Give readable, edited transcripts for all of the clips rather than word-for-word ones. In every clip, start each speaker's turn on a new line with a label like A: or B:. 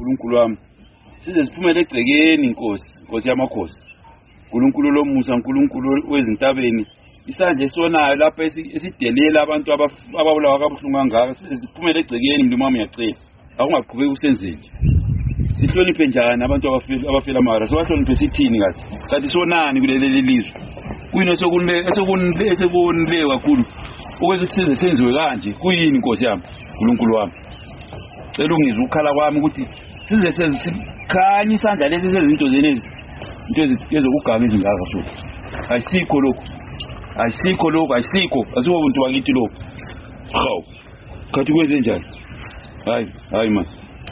A: uNkulunkulu wami size siphumele egcekeni Nkosi yamakhosi uNkulunkulu lomusa uNkulunkulu wezintabeni isandla esonayo lapha esidelela abantu ababulawa kabuhlungu kangaka siphumele egcekeni mlimo wami uyacela akungaqhubeki usenzeni sihloniphe njani abantu abafela mara sibahloniphe sithini kathi sonani kuleli lizwe kuyini esekunle kakhulu ukwenza size senziwe kanje kuyini Nkosi yami uNkulunkulu wami cela ungizwe ukukhala kwami ukuthi size sikhanye isandla lesi sezinto zenezi into ezokuganga izingaka so ayisikho lokho asikho ubuntu bakithi lokho hawu kathi kwenze njani hayi man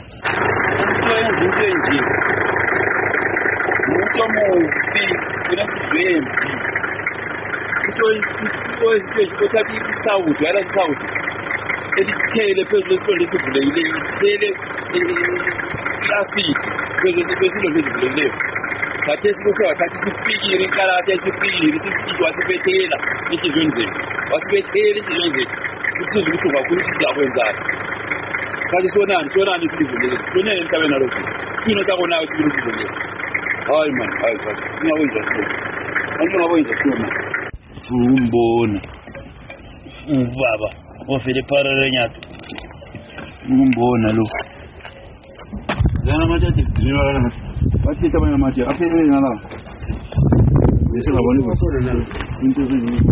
A: into nje umuntu omufi kunakuzwembi into othatha isawuthi yala isawuthi elithele phezulu esiqonde esivulekile ithele plastic phezulu esivulekileyo kathi sikuthatha isipikiri inkalatha isipikiri sisipiki wasibethela enhlizweni zethu wasibethela enhlizweni zethu kuthi ukuthi kakhulu sizakwenzana kathi sonani silivulekile sonene emhlabeni nalokho kuyini osakonayo silivulekile hayi man hayi ngiyakwenza khona umbona ubaba ofele Pararanyato umbona lo yana machache ndiwala bathi tabana machache afele ngala bese ngabona into ezinye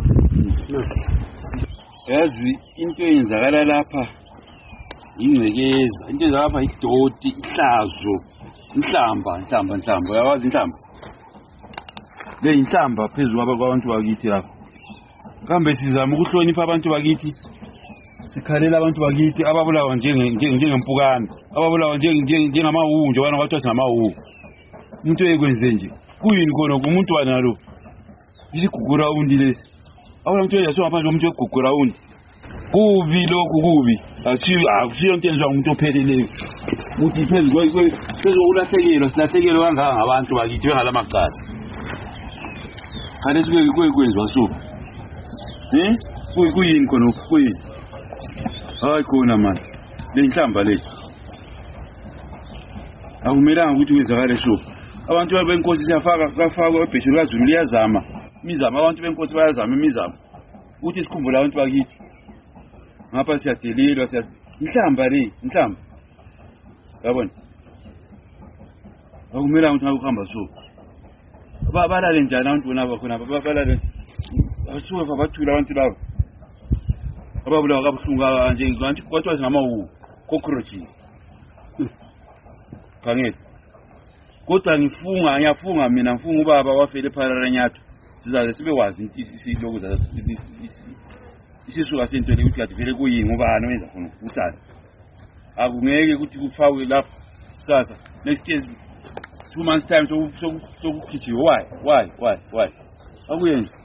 A: yazi into eyenzakala lapha ingcekeza into ezapha idoti ihlazo inhlamba yawazi inhlamba le inhlamba phezulu kwabantu bakithi lapha kambe sizama ukuhlonipha abantu bakithi sikhalela abantu bakithi ababulawa njengempukane ababulawa njengamawu nje wana kwathiwa sinamawu into ekwenze nje kuyini khona umuntu wanalo isigugura undi lesi awula umuntu yasho ngaphandle umuntu egugura undi kubi lokhu kubi akusiyo into enzwa umuntu opheleleyo uthi phezulu ulahlekelwa silahlekelwa kangaka ngabantu bakithi bengalamacala kanti kwenziwa so kuyini khona kuyini hayi khona manje le inhlamba le akumelanga ukuthi kwenzakale so abantu benkosi siyafaka ebheshini kaZulu liyazama imizamo abantu benkosi bayazama imizamo ukuthi sikhumbula abantu bakithi ngapha siyadelelwa inhlamba yabona akumelanga ukuthi ukuhamba so balale njani abantu bona bakhona balale basuka bathula abantu labo ababulawa kabuhlungu nje kanti kwathiwa singamawu cockroaches khangela kodwa ngiyafunga mina ngifunga ubaba wafele Pararanyato sizaze sibewazi isiloko isisuka sento le ukuthi kathi vele kuyini ubani wenza khona uthanda akungeke ukuthi kufakwe lapha sasa next year 2 months time sokukhithiwe why akuyenzi